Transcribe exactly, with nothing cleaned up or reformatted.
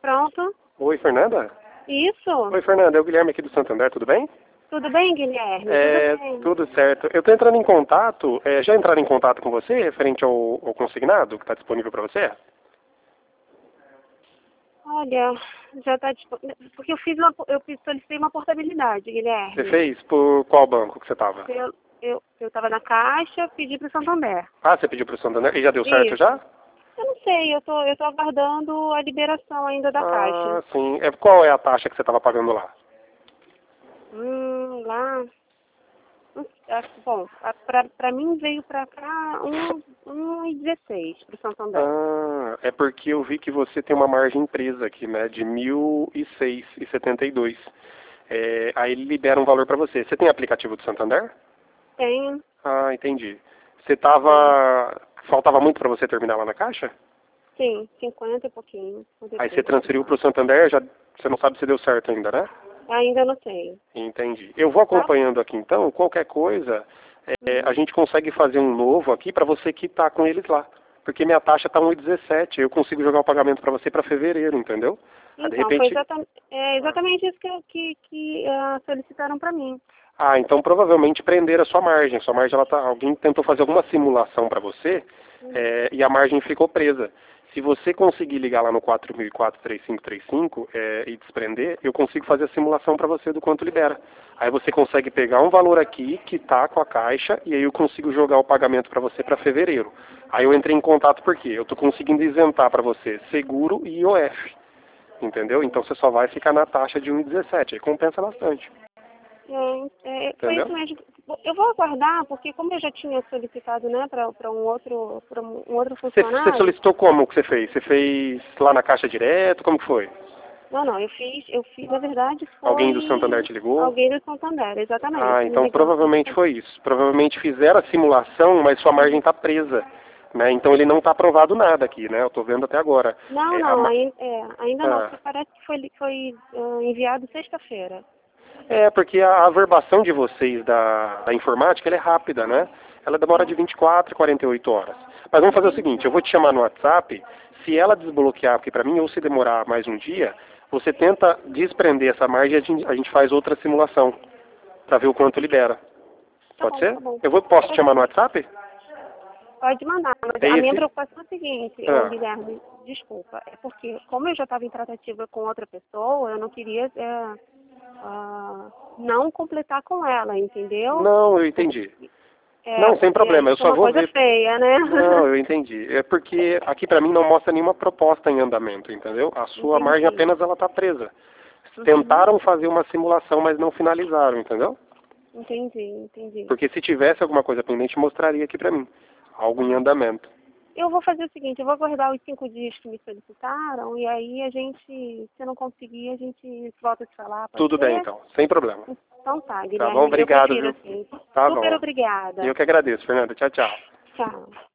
Pronto. Oi, Fernanda? Isso. Oi, Fernanda. É o Guilherme aqui do Santander, tudo bem? Tudo bem, Guilherme? É, Tudo bem. tudo certo. Eu estou entrando em contato, é, já entraram em contato com você, referente ao, ao consignado que está disponível para você? Olha, já está disponível. Porque eu fiz uma, eu fiz, solicitei uma portabilidade, Guilherme. Você fez por qual banco que você estava? Eu eu eu estava na Caixa, pedi para o Santander. Ah, você pediu para o Santander e já deu certo Isso. já? Eu não sei, eu tô, eu tô aguardando a liberação ainda da Ah, Caixa. sim. É, qual é a taxa que você estava pagando lá? Hum, lá. hum, ah, Bom, para mim veio para cá um, um e dezesseis para o Santander. Ah, é porque eu vi que você tem uma margem presa aqui, né, de mil e seis e setenta e dois. É, aí ele libera um valor para você. Você tem aplicativo do Santander? Tenho. Ah, entendi. Você Tenho. tava... Faltava muito para você terminar lá na Caixa? Sim, cinquenta e pouquinho. Aí você cinquenta e três, transferiu para o Santander, já você não sabe se deu certo ainda, né? ainda não tenho. Entendi. Eu vou Tá? acompanhando aqui então, qualquer coisa, é, a Uhum. gente consegue fazer um novo aqui para você quitar com eles lá. Porque minha taxa está um e dezessete, eu consigo jogar o pagamento para você para fevereiro, entendeu? Aí de Então, foi repente... exatamente, é exatamente isso que, que, que ah, solicitaram para mim. Ah, então provavelmente prenderam a sua margem. Sua margem, ela tá... alguém tentou fazer alguma simulação para você Hum. é, e a margem ficou presa. Se você conseguir ligar lá no quatro mil e quatro, três cinco três cinco é, e desprender, eu consigo fazer a simulação para você do quanto libera. Aí você consegue pegar um valor aqui que está com a Caixa e aí eu consigo jogar o pagamento para você para fevereiro. Aí eu entrei em contato porque eu estou conseguindo isentar para você seguro e I O F. Entendeu? Então você só vai ficar na taxa de um e dezessete. Aí compensa bastante. É, é, foi Entendeu? isso mesmo. Eu vou aguardar, porque como eu já tinha solicitado, né, para um outro, para um outro Você, você funcionário. solicitou como que você fez? Você fez lá na Caixa direto? Como que foi? Não, não, eu fiz, eu fiz, na verdade, Alguém do Santander foi te ligou? alguém do Santander, Ah, exatamente. Me então ligou. provavelmente foi isso. Provavelmente fizeram a simulação, mas sua margem está presa. Né? Então ele não está aprovado nada aqui, né? Eu estou vendo até agora. Não, É, a não, ma- ainda, é, ainda não, ah, porque parece que foi, foi ah, enviado sexta-feira. é, porque a averbação de vocês da, da informática ela é rápida, né? Ela demora de vinte e quatro a quarenta e oito horas. Mas vamos fazer o seguinte, eu vou te chamar no WhatsApp, se ela desbloquear aqui para mim, ou se demorar mais um dia, você tenta desprender essa margem e a gente, a gente faz outra simulação, para ver o quanto libera. Tá Pode bom, ser? tá bom. Eu vou, posso te Pode chamar no ser. WhatsApp? Pode mandar, mas É a minha esse? preocupação é a seguinte, ô, Ah, Guilherme, desculpa, é porque como eu já estava em tratativa com outra pessoa, eu não queria é, ah, não completar com ela, entendeu? não, eu entendi. É, Não, sem porque aí problema, eu fica só uma vou coisa ver. feia, né? Não, eu entendi. É porque aqui para mim não mostra nenhuma proposta em andamento, entendeu? A sua margem Entendi. apenas ela está presa. Uhum. Tentaram fazer uma simulação, mas não finalizaram, entendeu? Entendi, entendi. Porque se tivesse alguma coisa pendente, mostraria aqui para mim. Algo em Tá. andamento. Eu vou fazer o seguinte, eu vou aguardar os cinco dias que me solicitaram e aí a gente, se eu não conseguir, a gente volta a te falar, pode Tudo bem ser? então, sem problema. Então tá, Tá bom? Guilherme, eu Obrigado, prefiro viu? assim. Tá Super bom. E obrigada. eu que agradeço, Fernanda. Tchau, tchau. Tchau.